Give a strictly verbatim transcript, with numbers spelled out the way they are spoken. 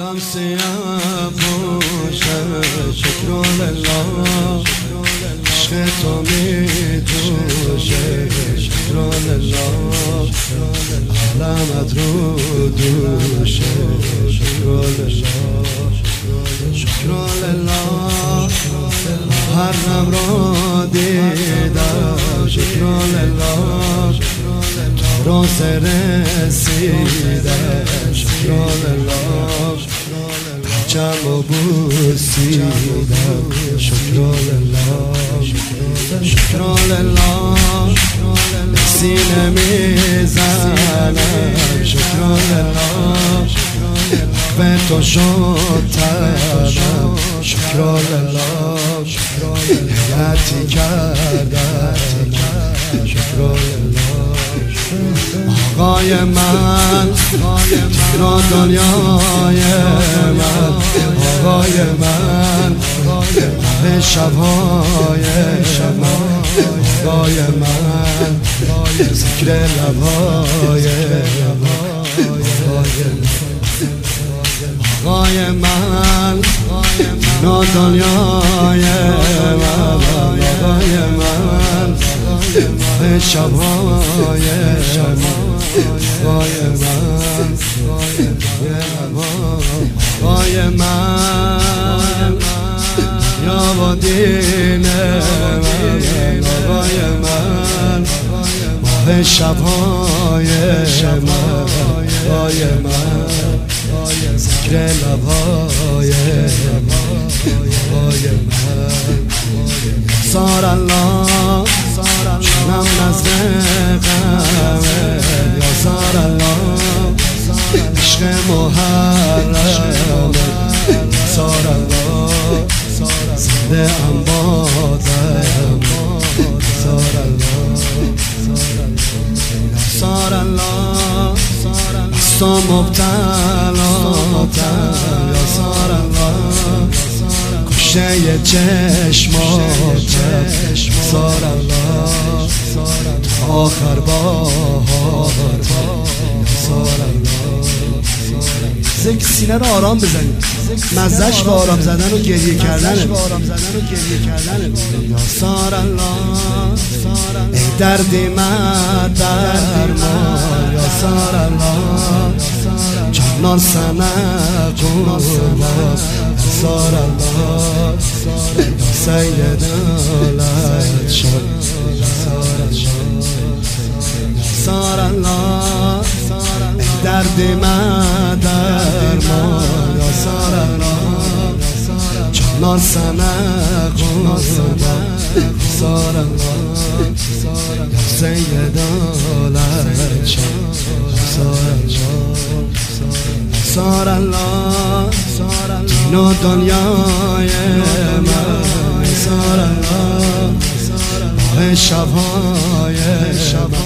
دلم سیاه باشه شکرالله عشق تو می جوشه شکرالله عالمت رو دوشه شکرالله شکرالله هر نم را دیدم شکرالله راز رسیدم شکرالله جمع و بوسیدم شکرالله شکرالله سینه میزنم شکرالله به تو شد تنم شکرالله حیاتی کردم شکرالله آقای من را دنیای من آقای من به شبهای من آقای من ذکر لبهای آقای من را دنیای من آقای من به شبهای من آقای من آقای من یا با دین من آقای من به شبهای من آقای من ذکر لبهای آقای من سار الله شنم نزد غمه یا سار الله عشق محرم سار الله زنده ام بادم سار الله سار الله بستا مبتلاتم یا سار الله کشته چشماتم سار الله آخر باهاتم سار الله ذکر سینه رو آرام بزنید مزهش به آرام زدن و گریه کردن یا سار الله ای دردی من درمان یا سار الله جانان سنه قربان سار الله یا سید الولد شد سار الله ای دردی من درمان یا سار الله جانان سنه قربان سار الله یا سید الولد شد سار الله سار الله دین و دنیای من سار الله ماه شبهای شب